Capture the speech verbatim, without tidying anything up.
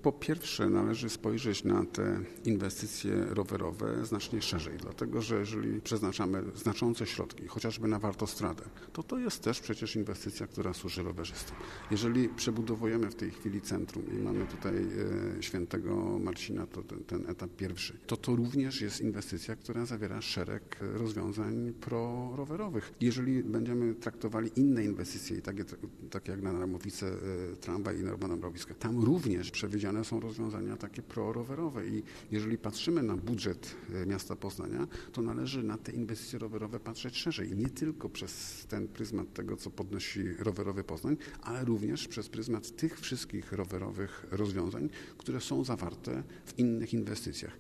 Po pierwsze należy spojrzeć na te inwestycje rowerowe znacznie szerzej, dlatego że jeżeli przeznaczamy znaczące środki, chociażby na wartostradę, to to jest też przecież inwestycja, która służy rowerzystom. Jeżeli przebudowujemy w tej chwili centrum i mamy tutaj e, Świętego Marcina, to ten, ten etap pierwszy, to to również jest inwestycja, która zawiera szereg rozwiązań prorowerowych. Jeżeli będziemy traktowali inne inwestycje, takie, tak jak na Ramowice, e, tramwaj i na mrowiska, tam również przewidziane są rozwiązania takie prorowerowe i jeżeli patrzymy na budżet miasta Poznania, to należy na te inwestycje rowerowe patrzeć szerzej. Nie tylko przez ten pryzmat tego, co podnosi rowerowy Poznań, ale również przez pryzmat tych wszystkich rowerowych rozwiązań, które są zawarte w innych inwestycjach.